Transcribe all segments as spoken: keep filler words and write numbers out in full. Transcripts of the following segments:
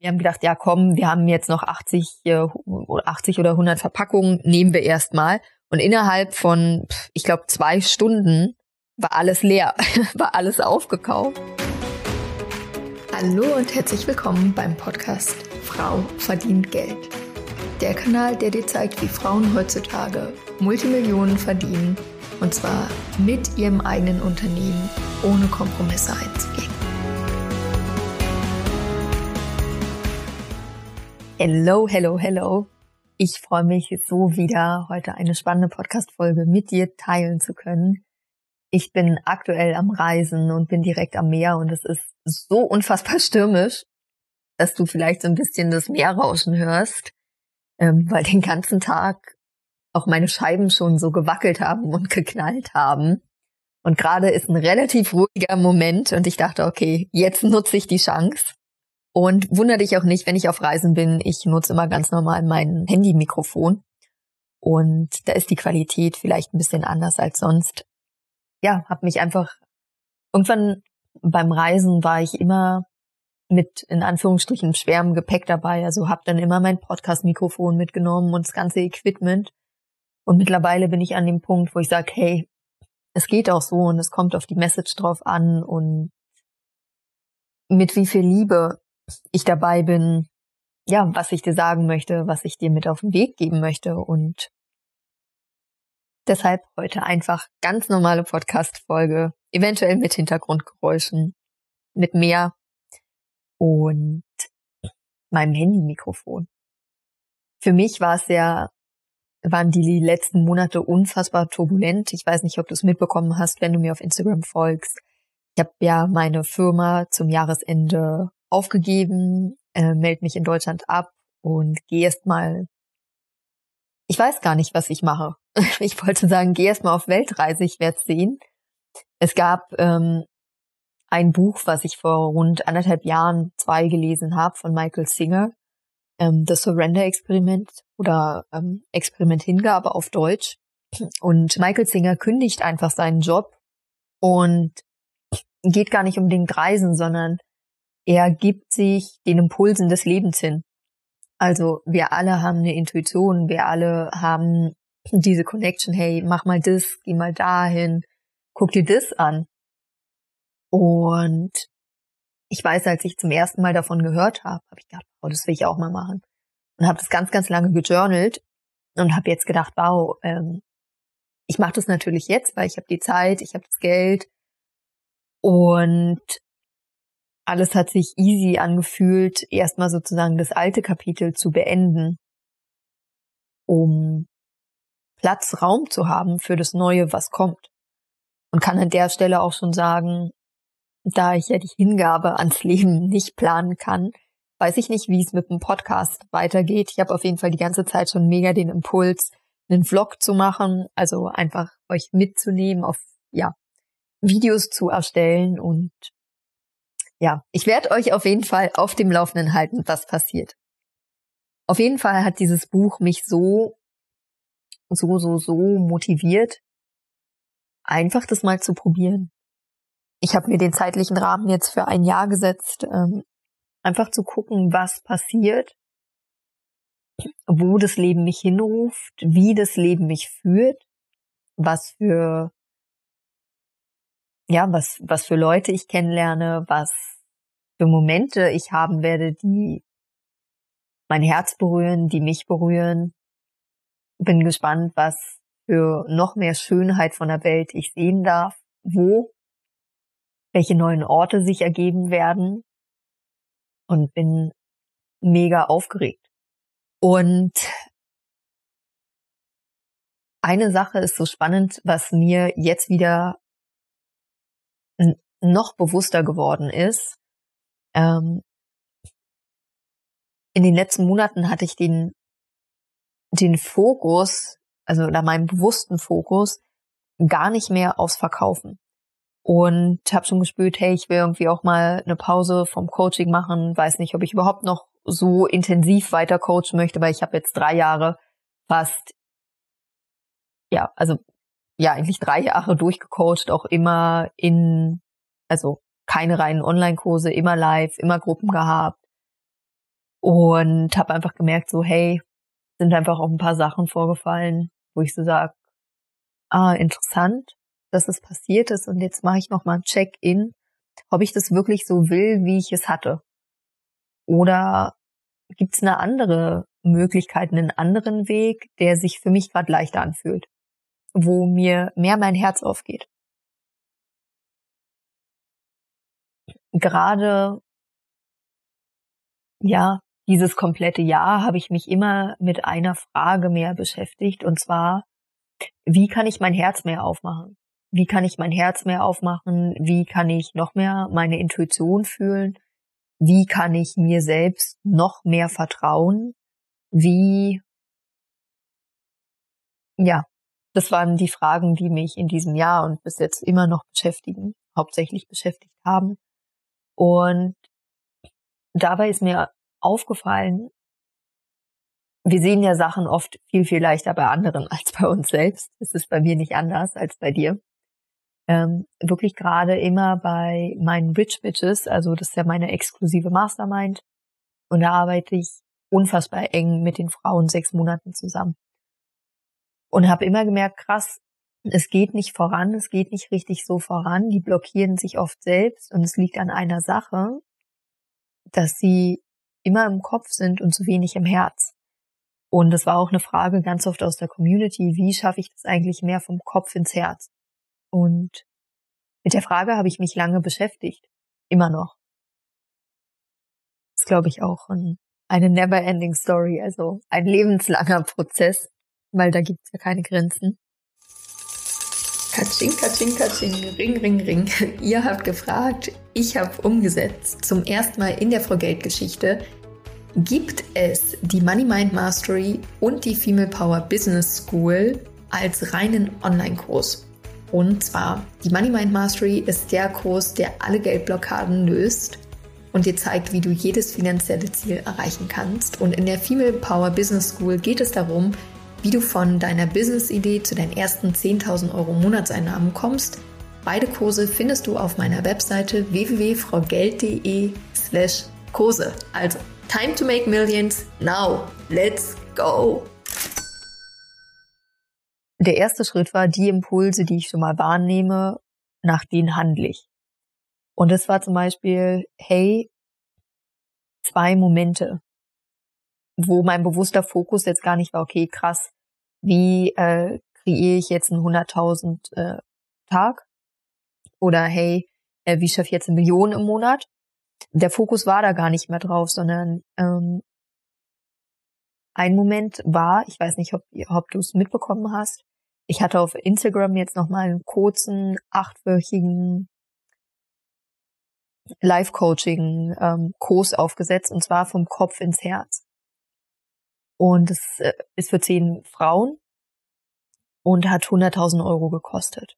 Wir haben gedacht, ja komm, wir haben jetzt noch achtzig, äh, achtzig oder hundert Verpackungen, nehmen wir erstmal. Und innerhalb von, ich glaube, zwei Stunden war alles leer, war alles aufgekauft. Hallo und herzlich willkommen beim Podcast Frau verdient Geld. Der Kanal, der dir zeigt, wie Frauen heutzutage Multimillionen verdienen, und zwar mit ihrem eigenen Unternehmen, ohne Kompromisse einzugehen. Hello, hello, hello. Ich freue mich so wieder, heute eine spannende Podcast-Folge mit dir teilen zu können. Ich bin aktuell am Reisen und bin direkt am Meer und es ist so unfassbar stürmisch, dass du vielleicht so ein bisschen das Meerrauschen hörst, ähm, weil den ganzen Tag auch meine Scheiben schon so gewackelt haben und geknallt haben. Und gerade ist ein relativ ruhiger Moment und ich dachte, okay, jetzt nutze ich die Chance. Und wundere dich auch nicht, wenn ich auf Reisen bin, ich nutze immer ganz normal mein Handy-Mikrofon. Und da ist die Qualität vielleicht ein bisschen anders als sonst. Ja, habe mich einfach, irgendwann beim Reisen war ich immer mit, in Anführungsstrichen, schwerem Gepäck dabei. Also habe dann immer mein Podcast-Mikrofon mitgenommen und das ganze Equipment. Und mittlerweile bin ich an dem Punkt, wo ich sage, hey, es geht auch so und es kommt auf die Message drauf an und mit wie viel Liebe ich dabei bin, ja, was ich dir sagen möchte, was ich dir mit auf den Weg geben möchte. Und deshalb heute einfach ganz normale Podcast-Folge, eventuell mit Hintergrundgeräuschen, mit Meer und meinem Handy-Mikrofon. Für mich war es ja, waren die letzten Monate unfassbar turbulent. Ich weiß nicht, ob du es mitbekommen hast, wenn du mir auf Instagram folgst. Ich habe ja meine Firma zum Jahresende aufgegeben, äh, melde mich in Deutschland ab und gehe erst mal, ich weiß gar nicht, was ich mache. Ich wollte sagen, gehe erst mal auf Weltreise, ich werde es sehen. Es gab ähm, ein Buch, was ich vor rund anderthalb Jahren, zwei gelesen habe, von Michael Singer, ähm, The Surrender Experiment oder ähm, Experiment Hingabe auf Deutsch. Und Michael Singer kündigt einfach seinen Job und geht gar nicht unbedingt reisen, sondern er gibt sich den Impulsen des Lebens hin. Also wir alle haben eine Intuition, wir alle haben diese Connection, hey, mach mal das, geh mal dahin, guck dir das an. Und ich weiß, als ich zum ersten Mal davon gehört habe, habe ich gedacht, oh, das will ich auch mal machen. Und habe das ganz, ganz lange gejournalt und habe jetzt gedacht, wow, ähm, ich mache das natürlich jetzt, weil ich habe die Zeit, ich habe das Geld und alles hat sich easy angefühlt, erstmal sozusagen das alte Kapitel zu beenden, um Platz, Raum zu haben für das Neue, was kommt. Und kann an der Stelle auch schon sagen, da ich ja die Hingabe ans Leben nicht planen kann, weiß ich nicht, wie es mit dem Podcast weitergeht. Ich habe auf jeden Fall die ganze Zeit schon mega den Impuls, einen Vlog zu machen, also einfach euch mitzunehmen, auf ja Videos zu erstellen und ja, ich werde euch auf jeden Fall auf dem Laufenden halten, was passiert. Auf jeden Fall hat dieses Buch mich so, so, so, so motiviert, einfach das mal zu probieren. Ich habe mir den zeitlichen Rahmen jetzt für ein Jahr gesetzt, ähm, einfach zu gucken, was passiert, wo das Leben mich hinruft, wie das Leben mich führt, was für, ja, was, was für Leute ich kennenlerne, was für Momente ich haben werde, die mein Herz berühren, die mich berühren. Bin gespannt, was für noch mehr Schönheit von der Welt ich sehen darf, wo, welche neuen Orte sich ergeben werden und bin mega aufgeregt. Und eine Sache ist so spannend, was mir jetzt wieder n- noch bewusster geworden ist. Ähm, in den letzten Monaten hatte ich den den Fokus, also oder meinen bewussten Fokus, gar nicht mehr aufs Verkaufen. Und habe schon gespürt, hey, ich will irgendwie auch mal eine Pause vom Coaching machen, weiß nicht, ob ich überhaupt noch so intensiv weiter coachen möchte, weil ich habe jetzt drei Jahre fast, ja, also ja, eigentlich drei Jahre durchgecoacht, auch immer in, also keine reinen Online-Kurse, immer live, immer Gruppen gehabt. Und habe einfach gemerkt, so hey, sind einfach auch ein paar Sachen vorgefallen, wo ich so sage, ah, interessant, dass es passiert ist und jetzt mache ich nochmal ein Check-in, ob ich das wirklich so will, wie ich es hatte. Oder gibt es eine andere Möglichkeit, einen anderen Weg, der sich für mich gerade leichter anfühlt, wo mir mehr mein Herz aufgeht. Gerade, ja, dieses komplette Jahr habe ich mich immer mit einer Frage mehr beschäftigt, und zwar, wie kann ich mein Herz mehr aufmachen? Wie kann ich mein Herz mehr aufmachen? Wie kann ich noch mehr meine Intuition fühlen? Wie kann ich mir selbst noch mehr vertrauen? Wie, ja, das waren die Fragen, die mich in diesem Jahr und bis jetzt immer noch beschäftigen, hauptsächlich beschäftigt haben. Und dabei ist mir aufgefallen, wir sehen ja Sachen oft viel, viel leichter bei anderen als bei uns selbst. Es ist bei mir nicht anders als bei dir. Ähm, wirklich gerade immer bei meinen Rich Bitches, also das ist ja meine exklusive Mastermind, und da arbeite ich unfassbar eng mit den Frauen sechs Monaten zusammen. Und habe immer gemerkt, krass, es geht nicht voran, es geht nicht richtig so voran, die blockieren sich oft selbst und es liegt an einer Sache, dass sie immer im Kopf sind und zu wenig im Herz. Und das war auch eine Frage ganz oft aus der Community, wie schaffe ich das eigentlich mehr vom Kopf ins Herz? Und mit der Frage habe ich mich lange beschäftigt, immer noch. Das ist, glaube ich, auch ein, eine never-ending Story, also ein lebenslanger Prozess, weil da gibt es ja keine Grenzen. Katsching, katsching, katsching, ring, ring, ring. Ihr habt gefragt, ich habe umgesetzt. Zum ersten Mal in der Frau Geld Geschichte gibt es die Money Mind Mastery und die Female Power Business School als reinen Online-Kurs. Und zwar, die Money Mind Mastery ist der Kurs, der alle Geldblockaden löst und dir zeigt, wie du jedes finanzielle Ziel erreichen kannst. Und in der Female Power Business School geht es darum, wie du von deiner Business-Idee zu deinen ersten zehntausend Euro Monatseinnahmen kommst. Beide Kurse findest du auf meiner Webseite w w w punkt frau geld punkt de slash Kurse. Also, time to make millions, now, let's go! Der erste Schritt war, die Impulse, die ich schon mal wahrnehme, nach denen handle ich. Und das war zum Beispiel, hey, zwei Momente, wo mein bewusster Fokus jetzt gar nicht war, okay, krass, wie äh, kreiere ich jetzt einen hunderttausend äh, Tag? Oder hey, äh, wie schaffe ich jetzt eine Million im Monat? Der Fokus war da gar nicht mehr drauf, sondern ähm, ein Moment war, ich weiß nicht, ob, ob du es mitbekommen hast, ich hatte auf Instagram jetzt nochmal einen kurzen, achtwöchigen Live-Coaching-Kurs ähm, aufgesetzt, und zwar vom Kopf ins Herz. Und es äh, ist für zehn Frauen und hat hunderttausend Euro gekostet.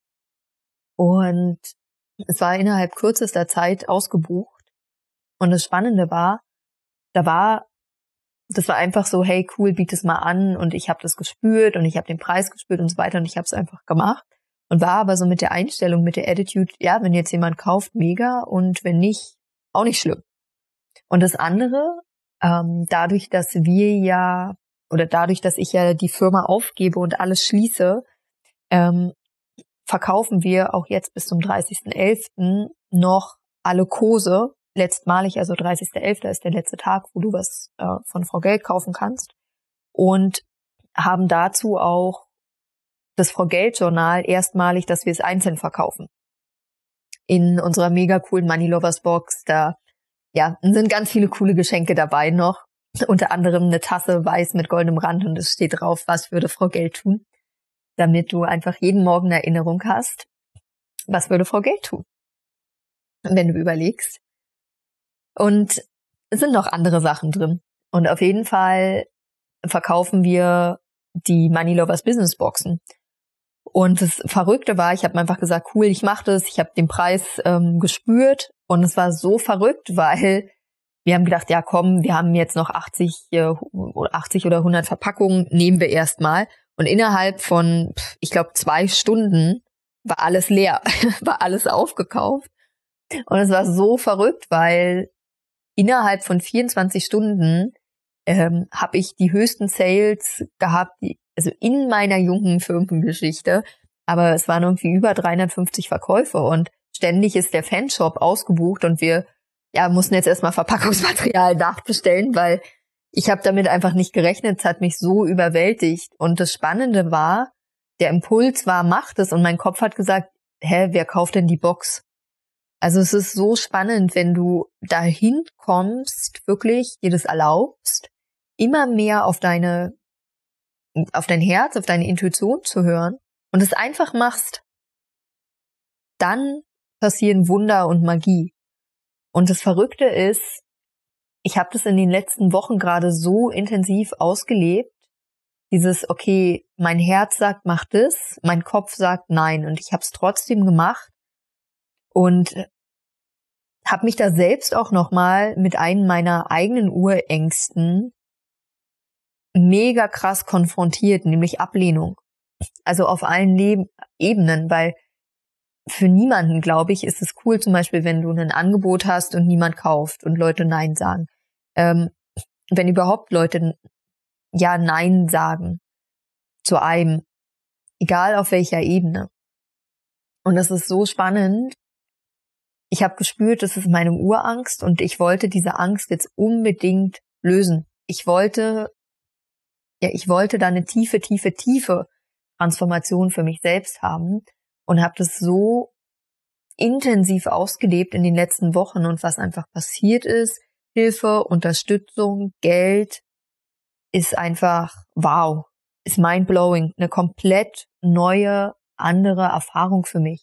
Und es war innerhalb kürzester Zeit ausgebucht. Und das Spannende war, da war, das war einfach so, hey cool, biet es mal an. Und ich habe das gespürt und ich habe den Preis gespürt und so weiter. Und ich habe es einfach gemacht. Und war aber so mit der Einstellung, mit der Attitude, ja, wenn jetzt jemand kauft, mega. Und wenn nicht, auch nicht schlimm. Und das andere, ähm, dadurch, dass wir ja, oder dadurch, dass ich ja die Firma aufgebe und alles schließe, ähm, verkaufen wir auch jetzt bis zum dreißigsten elften noch alle Kurse, letztmalig, also dreißigster elfter ist der letzte Tag, wo du was äh, von Frau Geld kaufen kannst, und haben dazu auch das Frau Geld Journal erstmalig, dass wir es einzeln verkaufen. In unserer mega coolen Money Lovers Box, da ja, sind ganz viele coole Geschenke dabei noch, unter anderem eine Tasse weiß mit goldenem Rand und es steht drauf, was würde Frau Geld tun, damit du einfach jeden Morgen eine Erinnerung hast, was würde Frau Geld tun, wenn du überlegst. Und es sind noch andere Sachen drin. Und auf jeden Fall verkaufen wir die Money Lovers Business Boxen. Und das Verrückte war, ich habe mir einfach gesagt, cool, ich mache das. Ich habe den Preis ähm, gespürt und es war so verrückt, weil wir haben gedacht, ja komm, wir haben jetzt noch achtzig, äh, achtzig oder hundert Verpackungen, nehmen wir erstmal. Und innerhalb von, ich glaube, zwei Stunden war alles leer, war alles aufgekauft. Und es war so verrückt, weil innerhalb von vierundzwanzig Stunden ähm, habe ich die höchsten Sales gehabt, die, also in meiner jungen Firmengeschichte. Aber es waren irgendwie über dreihundertfünfzig Verkäufe und ständig ist der Fanshop ausgebucht und wir ja mussten jetzt erstmal Verpackungsmaterial nachbestellen, weil ich habe damit einfach nicht gerechnet. Es hat mich so überwältigt. Und das Spannende war, der Impuls war, macht es. Und mein Kopf hat gesagt, hä, wer kauft denn die Box? Also es ist so spannend, wenn du dahin kommst, wirklich dir das erlaubst, immer mehr auf deine, auf dein Herz, auf deine Intuition zu hören und es einfach machst, dann passieren Wunder und Magie. Und das Verrückte ist, ich habe das in den letzten Wochen gerade so intensiv ausgelebt, dieses, okay, mein Herz sagt, mach das, mein Kopf sagt nein und ich habe es trotzdem gemacht und habe mich da selbst auch nochmal mit einem meiner eigenen Urängsten mega krass konfrontiert, nämlich Ablehnung. Also auf allen Leben, Ebenen, weil für niemanden, glaube ich, ist es cool, zum Beispiel, wenn du ein Angebot hast und niemand kauft und Leute Nein sagen. Ähm, wenn überhaupt Leute ja Nein sagen zu einem, egal auf welcher Ebene. Und das ist so spannend. Ich habe gespürt, das ist meine Urangst und ich wollte diese Angst jetzt unbedingt lösen. Ich wollte, ja, ich wollte da eine tiefe, tiefe, tiefe Transformation für mich selbst haben und habe das so intensiv ausgelebt in den letzten Wochen und was einfach passiert ist, Hilfe, Unterstützung, Geld, ist einfach wow, ist mindblowing, eine komplett neue, andere Erfahrung für mich.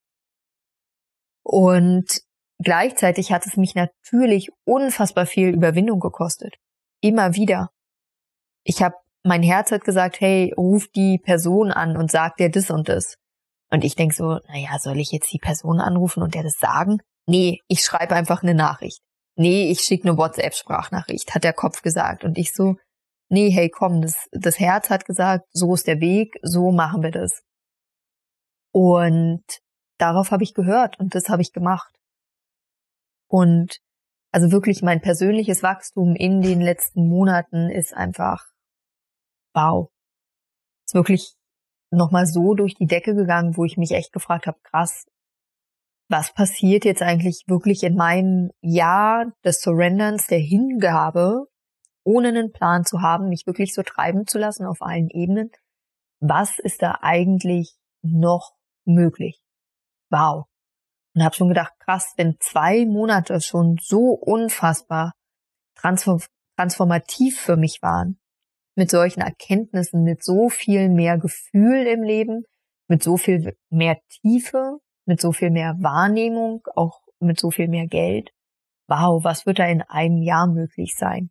Und gleichzeitig hat es mich natürlich unfassbar viel Überwindung gekostet. Immer wieder. Ich habe, mein Herz hat gesagt, hey, ruf die Person an und sag dir das und das. Und ich denk so, naja, soll ich jetzt die Person anrufen und der das sagen? Nee, ich schreibe einfach eine Nachricht. Nee, ich schicke eine WhatsApp-Sprachnachricht, hat der Kopf gesagt. Und ich so, nee, hey, komm, das, das Herz hat gesagt, so ist der Weg, so machen wir das. Und darauf habe ich gehört und das habe ich gemacht. Und also wirklich mein persönliches Wachstum in den letzten Monaten ist einfach wow. Ist wirklich nochmal so durch die Decke gegangen, wo ich mich echt gefragt habe, krass, was passiert jetzt eigentlich wirklich in meinem Jahr des Surrenderns, der Hingabe, ohne einen Plan zu haben, mich wirklich so treiben zu lassen auf allen Ebenen. Was ist da eigentlich noch möglich? Wow. Und habe schon gedacht, krass, wenn zwei Monate schon so unfassbar transform- transformativ für mich waren, mit solchen Erkenntnissen, mit so viel mehr Gefühl im Leben, mit so viel mehr Tiefe, mit so viel mehr Wahrnehmung, auch mit so viel mehr Geld. Wow, was wird da in einem Jahr möglich sein?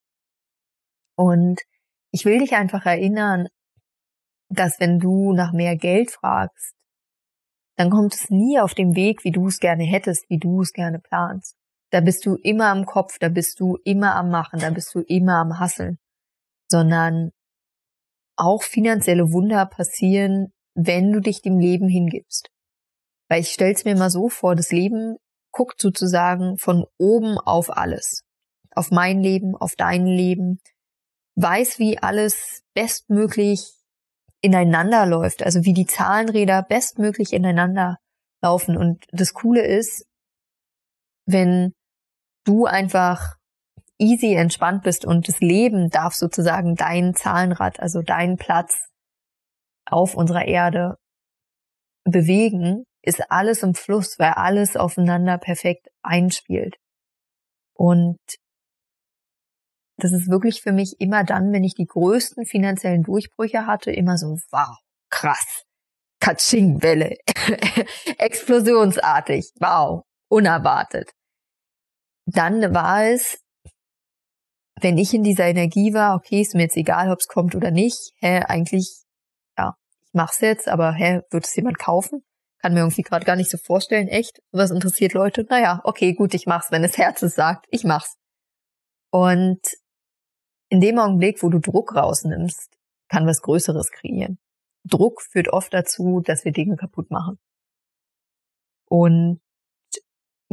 Und ich will dich einfach erinnern, dass wenn du nach mehr Geld fragst, dann kommt es nie auf dem Weg, wie du es gerne hättest, wie du es gerne planst. Da bist du immer am Kopf, da bist du immer am Machen, da bist du immer am Hasseln. Sondern auch finanzielle Wunder passieren, wenn du dich dem Leben hingibst. Weil ich stell's mir mal so vor, das Leben guckt sozusagen von oben auf alles. Auf mein Leben, auf dein Leben. Weiß, wie alles bestmöglich ineinander läuft, also wie die Zahnräder bestmöglich ineinander laufen. Und das Coole ist, wenn du einfach easy entspannt bist und das Leben darf sozusagen dein Zahnrad, also deinen Platz auf unserer Erde bewegen, ist alles im Fluss, weil alles aufeinander perfekt einspielt. Und das ist wirklich für mich immer dann, wenn ich die größten finanziellen Durchbrüche hatte, immer so, wow, krass, Katsching-Welle, explosionsartig, wow, unerwartet. Dann war es, wenn ich in dieser Energie war, okay, ist mir jetzt egal, ob es kommt oder nicht, hä, eigentlich, ja, ich mach's jetzt, aber hä, wird es jemand kaufen? Kann mir irgendwie gerade gar nicht so vorstellen, echt, was interessiert Leute? Naja, okay, gut, ich mach's, wenn das Herz es sagt, ich mach's. Und in dem Augenblick, wo du Druck rausnimmst, kann was Größeres kreieren. Druck führt oft dazu, dass wir Dinge kaputt machen. Und ja,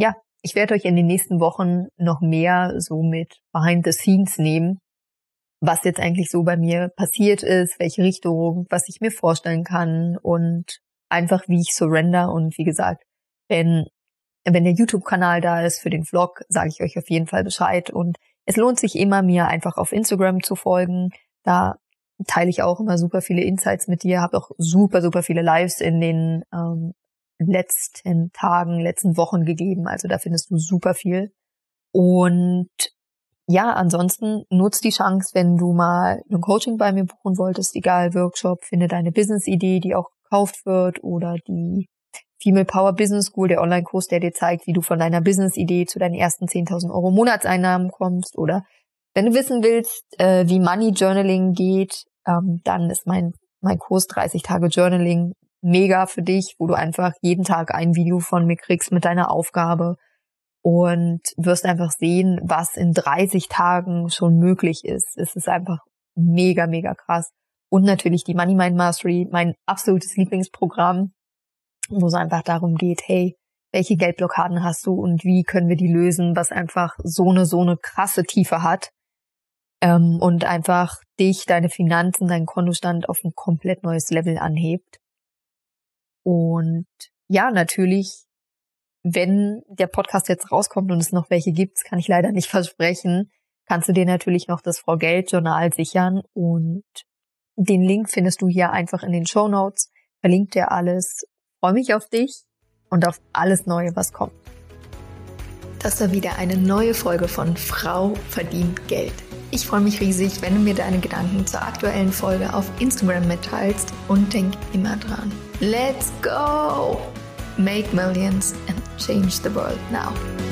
ich werde euch in den nächsten Wochen noch mehr so mit Behind the Scenes nehmen, was jetzt eigentlich so bei mir passiert ist, welche Richtung, was ich mir vorstellen kann und einfach wie ich surrender. Und wie gesagt, wenn, wenn der YouTube-Kanal da ist für den Vlog, sage ich euch auf jeden Fall Bescheid. Und es lohnt sich immer, mir einfach auf Instagram zu folgen. Da teile ich auch immer super viele Insights mit dir, habe auch super, super viele Lives in den ähm, letzten Tagen, letzten Wochen gegeben. Also da findest du super viel. Und ja, ansonsten nutz die Chance, wenn du mal ein Coaching bei mir buchen wolltest, egal Workshop, finde deine Business-Idee, die auch gekauft wird, oder die Female Power Business School, der Online-Kurs, der dir zeigt, wie du von deiner Business-Idee zu deinen ersten zehntausend Euro Monatseinnahmen kommst. Oder wenn du wissen willst, äh, wie Money Journaling geht, ähm, dann ist mein mein Kurs dreißig Tage Journaling mega für dich, wo du einfach jeden Tag ein Video von mir kriegst mit deiner Aufgabe und wirst einfach sehen, was in dreißig Tagen schon möglich ist. Es ist einfach mega, mega krass. Und natürlich die Money Mind Mastery, mein absolutes Lieblingsprogramm, wo es einfach darum geht, hey, welche Geldblockaden hast du und wie können wir die lösen, was einfach so eine, so eine krasse Tiefe hat. Ähm, und einfach dich, deine Finanzen, deinen Kontostand auf ein komplett neues Level anhebt. Und ja, natürlich, wenn der Podcast jetzt rauskommt und es noch welche gibt, kann ich leider nicht versprechen, kannst du dir natürlich noch das Frau Geld Journal sichern, und den Link findest du hier einfach in den Shownotes, verlinkt dir alles. Ich freue mich auf dich und auf alles Neue, was kommt. Das war wieder eine neue Folge von Frau verdient Geld. Ich freue mich riesig, wenn du mir deine Gedanken zur aktuellen Folge auf Instagram mitteilst, und denk immer dran. Let's go! Make millions and change the world now.